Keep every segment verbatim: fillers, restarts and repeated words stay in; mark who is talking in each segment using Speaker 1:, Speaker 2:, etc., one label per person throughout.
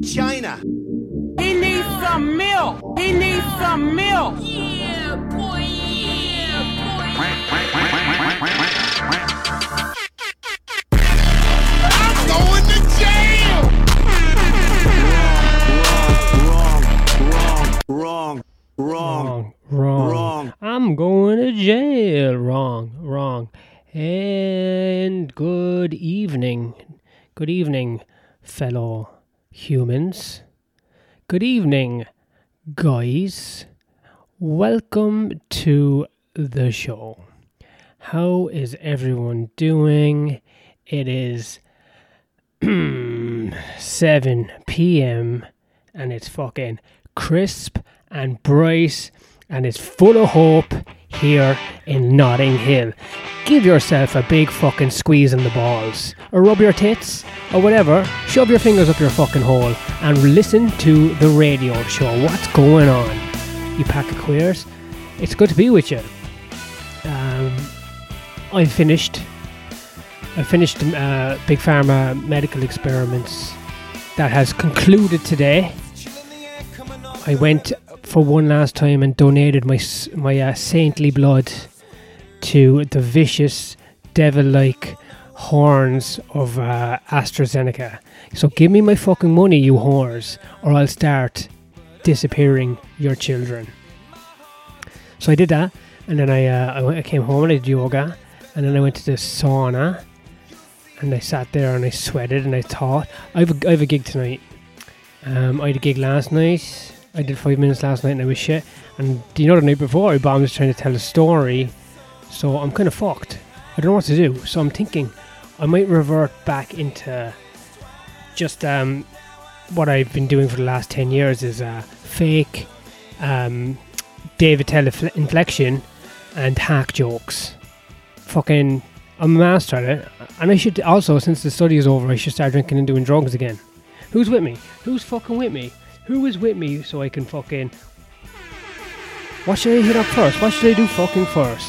Speaker 1: China.
Speaker 2: He needs some milk. He needs some milk.
Speaker 3: Yeah, boy, yeah, boy.
Speaker 1: I'm going to jail. Wrong, wrong, wrong, wrong,
Speaker 4: Wrong, wrong,
Speaker 1: wrong.
Speaker 4: I'm going to jail. Wrong, wrong. And good evening. Good evening, fellow humans. Good evening, guys. Welcome to the show. How is everyone doing? It is seven p.m. and it's fucking crisp and bright and it's full of hope here in Notting Hill. Give yourself a big fucking squeeze in the balls, or rub your tits, or whatever. Shove your fingers up your fucking hole and listen to the radio show. What's going on, you pack of queers? It's good to be with you. Um, I finished. I finished uh, Big Pharma medical experiments. That has concluded today. I went for one last time and donated my my uh, saintly blood to the vicious, devil-like horns of uh, AstraZeneca. So give me my fucking money, you whores, or I'll start disappearing your children. So I did that, and then I uh, I, went, I came home and I did yoga, and then I went to the sauna, and I sat there and I sweated and I thought, I have a, I have a gig tonight. Um, I had a gig last night. I did five minutes last night and I was shit. And you know, the night before, I bombed was trying to tell a story. So I'm kind of fucked. I don't know what to do. So I'm thinking I might revert back into just um, what I've been doing for the last ten years is uh, fake um, David Tell infl- inflection and hack jokes. Fucking, I'm a master at it. And I should also, since the study is over, I should start drinking and doing drugs again. Who's with me? Who's fucking with me? Who is with me so I can fucking... What should I hit up first? What should I do fucking first?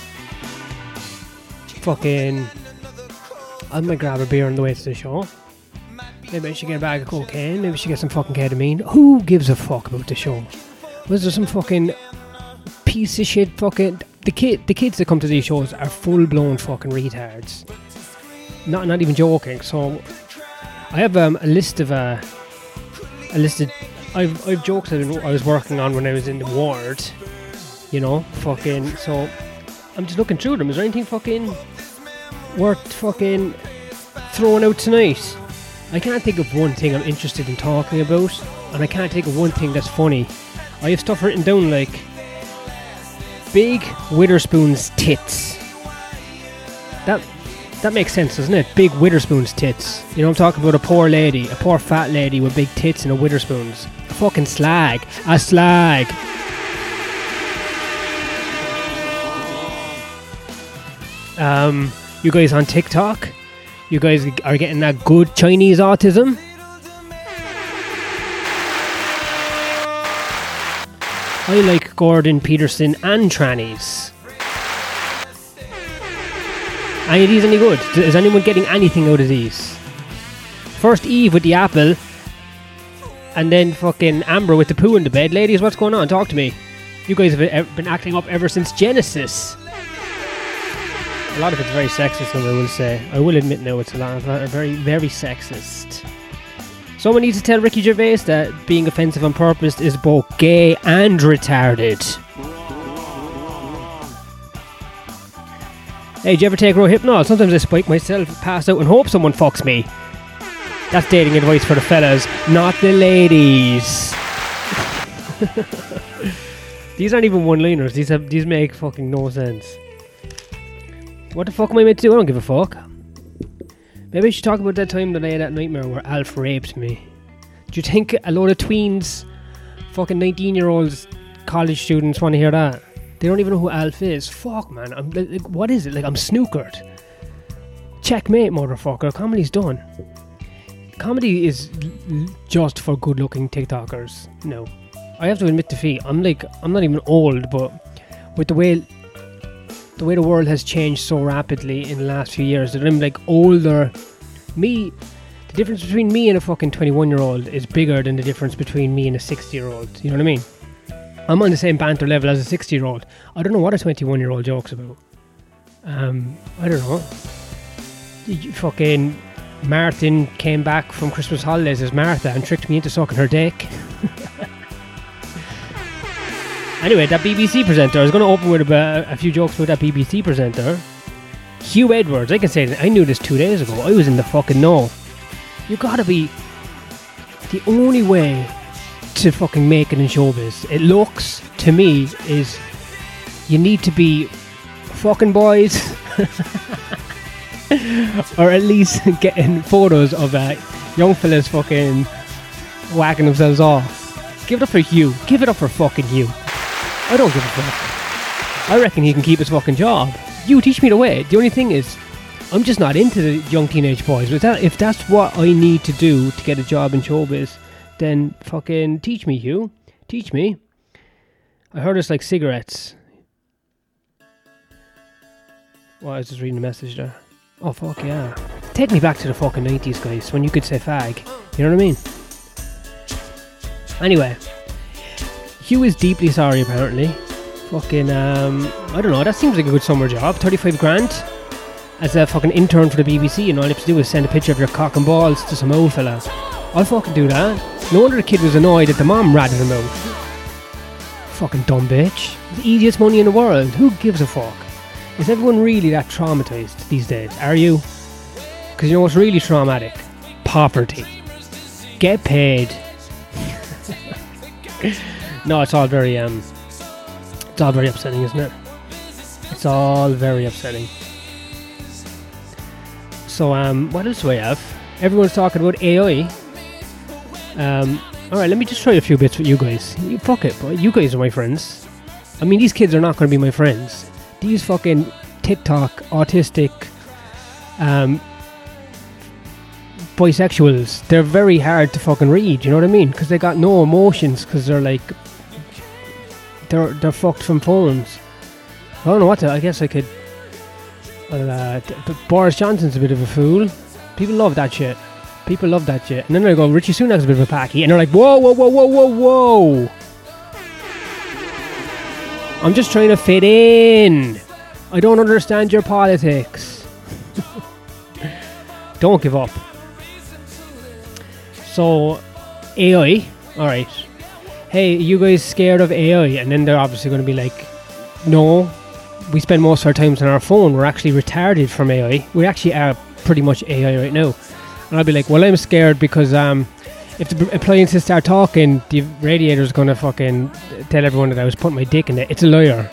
Speaker 4: Fucking... I might grab a beer on the way to the show. Maybe I should get a bag of cocaine. Maybe I should get some fucking ketamine. Who gives a fuck about the show? Was there some fucking piece of shit fucking... The kid, the kids that come to these shows are full-blown fucking retards. Not not even joking. So I have um, a list of... Uh, a list of... I've, I've jokes that I was working on when I was in the ward. You know? Fucking... So I'm just looking through them. Is there anything fucking... worth fucking throwing out tonight? I can't think of one thing I'm interested in talking about, and I can't think of one thing that's funny. I have stuff written down like Big Witherspoon's tits. That that makes sense, doesn't it? Big Witherspoon's tits. You know, I'm talking about a poor lady, a poor fat lady with big tits and a Witherspoon's. A fucking slag. A slag. Um... You guys on TikTok? You guys are getting that good Chinese autism? I like Gordon Peterson and trannies. Any of these any good? Is anyone getting anything out of these? First Eve with the apple, and then fucking Amber with the poo in the bed. Ladies, what's going on? Talk to me. You guys have been acting up ever since Genesis. A lot of it's very sexist, I will say. I will admit now it's a lot of very, very sexist. Someone needs to tell Ricky Gervais that being offensive on purpose is both gay and retarded. Hey, do you ever take Rohypnol? Sometimes I spike myself, pass out and hope someone fucks me. That's dating advice for the fellas, not the ladies. These aren't even one-liners. These have, these make fucking no sense. What the fuck am I meant to do? I don't give a fuck. Maybe I should talk about that time that I had that nightmare where Alf raped me. Do you think a load of tweens, fucking nineteen-year-olds, college students want to hear that? They don't even know who Alf is. Fuck, man. I'm like, what is it? Like, I'm snookered. Checkmate, motherfucker. Comedy's done. Comedy is l- just for good-looking TikTokers. No. I have to admit defeat. I'm like, I'm not even old, but with the way... the way the world has changed so rapidly in the last few years that I'm like older. Me, the The difference between me and a fucking twenty-one year old is bigger than the difference between me and a sixty year old. You know what I mean? I'm on the same banter level as a sixty year old. I don't know what a twenty-one year old joke's about. Um, I don't know. You fucking Martin came back from Christmas holidays as Martha and tricked me into sucking her dick. Anyway, that B B C presenter, I was going to open with a, a few jokes about that B B C presenter. Hugh Edwards, I can say that I knew this two days ago. I was in the fucking know. You gotta be the only way to fucking make it in showbiz. It looks to me is you need to be fucking boys, or at least getting photos of uh, young fellas fucking whacking themselves off. Give it up for Hugh. Give it up for fucking Hugh. I don't give a fuck. I reckon he can keep his fucking job. You teach me the way. The only thing is, I'm just not into the young teenage boys. But that, if that's what I need to do to get a job in showbiz, then fucking teach me, Hugh. Teach me. I heard it's like cigarettes. Well, I was just reading the message there. Oh, fuck yeah. Take me back to the fucking nineties, guys, when you could say fag. You know what I mean? Anyway. Hugh is deeply sorry, apparently. Fucking, um, I don't know, that seems like a good summer job. thirty-five grand as a fucking intern for the B B C, and all you have to do is send a picture of your cock and balls to some old fella. I'll fucking do that. No wonder the kid was annoyed that the mom ratted him out. Fucking dumb bitch. The easiest money in the world. Who gives a fuck? Is everyone really that traumatised these days? Are you? Because you know what's really traumatic? Poverty. Get paid. No, it's all very, um... It's all very upsetting, isn't it? It's all very upsetting. So, um, what else do I have? Everyone's talking about A I. Um, alright, let me just try a few bits with you guys. You fuck it, boy. You guys are my friends. I mean, these kids are not going to be my friends. These fucking TikTok, autistic, um, bisexuals, they're very hard to fucking read, you know what I mean? Because they got no emotions, because they're like, they're they're fucked from phones. I don't know what to, I guess I could, well, uh, t- but Boris Johnson's a bit of a fool. People love that shit. People love that shit. And then they go, Richie Sunak's a bit of a packy, and they're like, whoa, whoa, whoa, whoa, whoa, whoa. I'm just trying to fit in. I don't understand your politics. Don't give up. So, A I, alright. Hey, you guys scared of A I? And then they're obviously going to be like, no, we spend most of our times on our phone. We're actually retarded from A I. We actually are pretty much A I right now. And I'll be like, well, I'm scared because um, if the appliances start talking, the radiator's going to fucking tell everyone that I was putting my dick in it. It's a liar.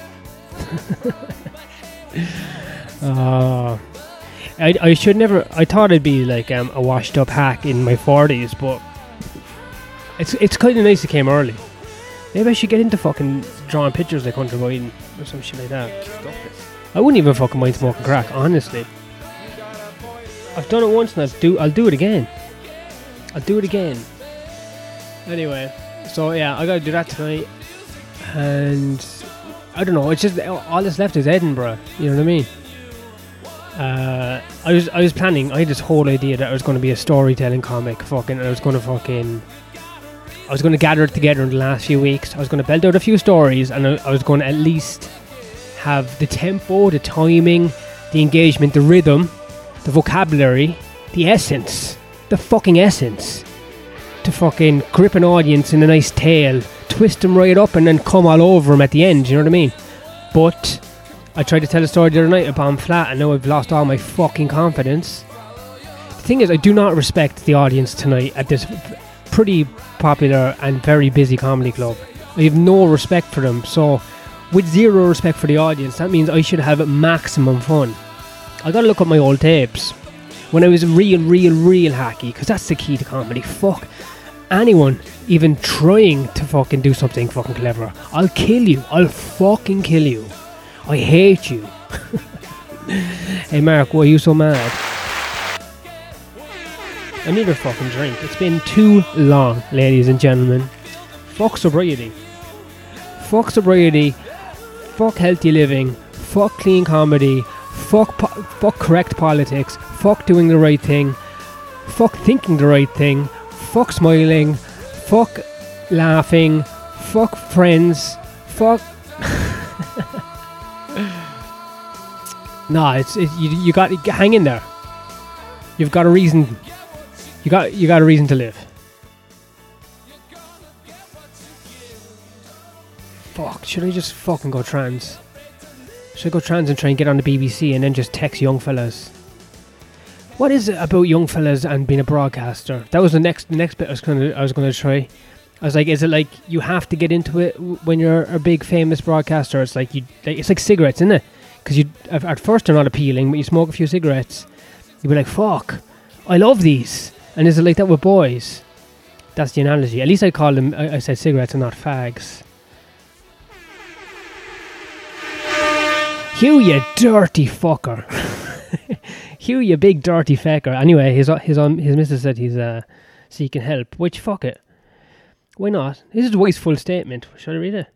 Speaker 4: uh, I, I should never, I thought I'd be like um, a washed up hack in my forties, but it's it's kind of nice it came early. Maybe I should get into fucking drawing pictures like Hunter Biden or some shit like that. I wouldn't even fucking mind smoking crack, honestly. I've done it once and I'll do, I'll do it again. I'll do it again. Anyway, so yeah, I gotta do that tonight. And I don't know, it's just all that's left is Edinburgh, you know what I mean? Uh, I was I was planning, I had this whole idea that I was going to be a storytelling comic, fucking, I was going to fucking, I was going to gather it together in the last few weeks. I was going to build out a few stories, and I, I was going to at least have the tempo, the timing, the engagement, the rhythm, the vocabulary, the essence, the fucking essence, to fucking grip an audience in a nice tale, twist them right up, and then come all over them at the end, you know what I mean? But I tried to tell a story the other night, it bombed flat, and now I've lost all my fucking confidence. The thing is, I do not respect the audience tonight at this pretty popular and very busy comedy club. I have no respect for them, so with zero respect for the audience, that means I should have maximum fun. I gotta look up my old tapes when I was real, real, real hacky, because that's the key to comedy. Fuck anyone even trying to fucking do something fucking clever. I'll kill you. I'll fucking kill you. I hate you. Hey Mark, why are you so mad? I need a fucking drink. It's been too long, ladies and gentlemen. Fuck sobriety. Fuck sobriety. Fuck healthy living. Fuck clean comedy. Fuck po- fuck correct politics. Fuck doing the right thing. fuck thinking the right thing, fuck smiling, fuck laughing, fuck friends, fuck... No, it's it, you. You got to hang in there. You've got a reason. You got you got a reason to live. Fuck. Should I just fucking go trans? Should I go trans and try and get on the B B C and then just text young fellas? What is it about young fellas and being a broadcaster? That was the next the next bit I was gonna I was gonna try. I was like, is it like you have to get into it when you're a big famous broadcaster? It's like you. Like, it's like cigarettes, isn't it? Because you at first they're not appealing, but you smoke a few cigarettes, you'll be like, fuck, I love these. And is it like that with boys? That's the analogy. At least I call them, I, I said cigarettes and not fags. Hugh, you dirty fucker. Hugh, you big dirty fecker. Anyway, his his um, his missus said he's uh, seeking help, which, fuck it. Why not? This is the wife's full statement. Shall I read it?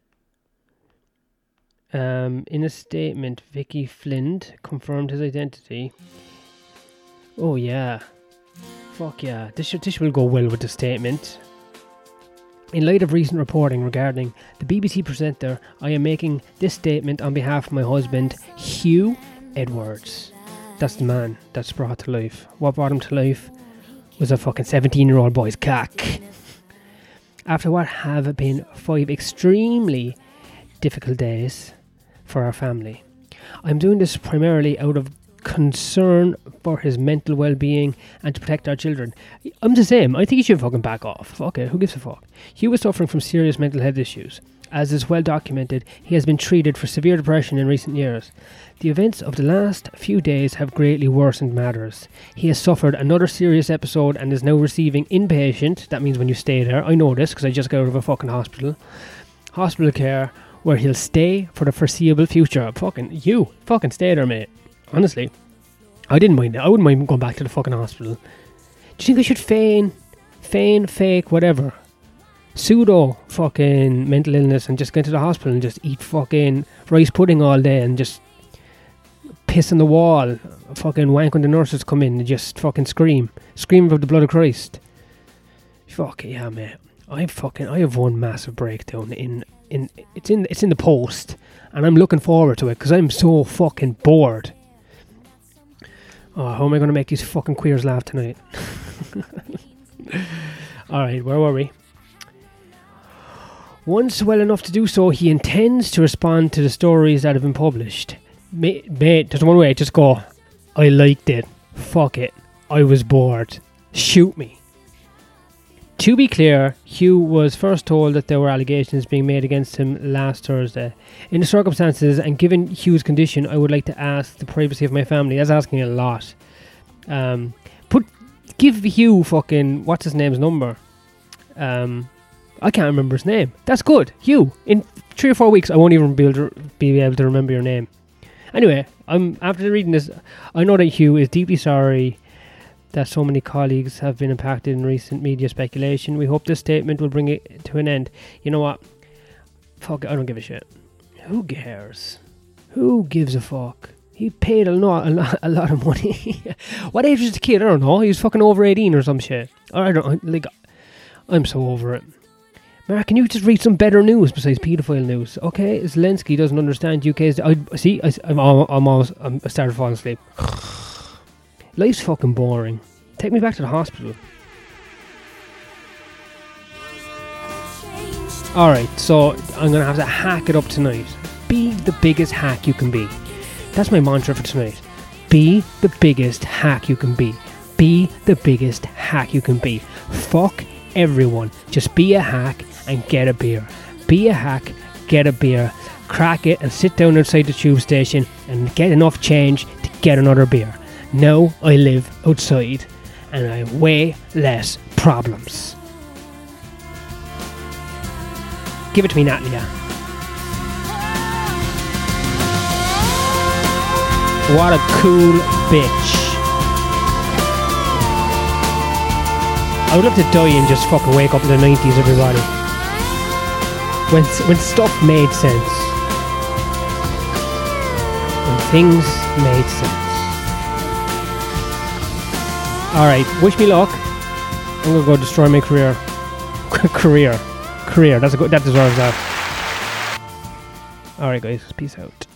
Speaker 4: Um, in a statement, Vicky Flint confirmed his identity. Oh yeah, fuck yeah! This should, this will go well with the statement. In light of recent reporting regarding the B B C presenter, I am making this statement on behalf of my husband, Hugh Edwards. That's the man that's brought to life. What brought him to life was a fucking seventeen-year-old boy's cock. After what have been five extremely difficult days for our family, I'm doing this primarily out of concern for his mental well-being and to protect our children. I'm the same. I think he should fucking back off. Fuck it, who gives a fuck? Hugh was suffering from serious mental health issues. As is well documented, he has been treated for severe depression in recent years. The events of the last few days have greatly worsened matters. He has suffered another serious episode and is now receiving inpatient, that means when you stay there, I know this because I just got out of a fucking hospital, hospital care, where he'll stay for the foreseeable future. Fucking, you, fucking stay there, mate. Honestly, I didn't mind it. I wouldn't mind going back to the fucking hospital. Do you think I should feign, feign, fake, whatever, pseudo fucking mental illness and just go to the hospital and just eat fucking rice pudding all day and just piss on the wall, fucking wank when the nurses come in and just fucking scream, scream about the blood of Christ? Fuck yeah, mate. I fucking, I have one massive breakdown in, in, it's in, it's in the post, and I'm looking forward to it because I'm so fucking bored. Oh, how am I going to make these fucking queers laugh tonight? Alright, where were we? Once well enough to do so, he intends to respond to the stories that have been published. Mate, mate, there's one way, just go, I liked it. Fuck it. I was bored. Shoot me. To be clear, Hugh was first told that there were allegations being made against him last Thursday. In the circumstances, and given Hugh's condition, I would like to ask the privacy of my family. That's asking a lot. Um, put, give Hugh fucking, what's his name's number? Um, I can't remember his name. That's good. Hugh, in three or four weeks, I won't even be able to, be able to remember your name. Anyway, I'm after reading this, I know that Hugh is deeply sorry that so many colleagues have been impacted in recent media speculation. We hope this statement will bring it to an end. You know what? Fuck it, I don't give a shit. Who cares? Who gives a fuck? He paid a lot, a lot, a lot of money. What age was the kid? I don't know. He was fucking over eighteen or some shit. I don't like. I'm so over it. Mark, can you just read some better news besides paedophile news? Okay, Zelensky doesn't understand U K's. I see. I, I'm, I'm almost. I'm, I started falling asleep. Life's fucking boring. Take me back to the hospital. Alright, so I'm going to have to hack it up tonight. Be the biggest hack you can be. That's my mantra for tonight. Be the biggest hack you can be. Be the biggest hack you can be. Fuck everyone. Just be a hack and get a beer. Be a hack, get a beer. Crack it and sit down outside the tube station and get enough change to get another beer. Now I live outside and I have way less problems. Give it to me, Natalia. What a cool bitch. I would love to die and just fucking wake up in the nineties, everybody. When, when stuff made sense. When things made sense. Alright, wish me luck. I'm gonna go destroy my career. career. Career. That's a good, that deserves that. Alright guys, peace out.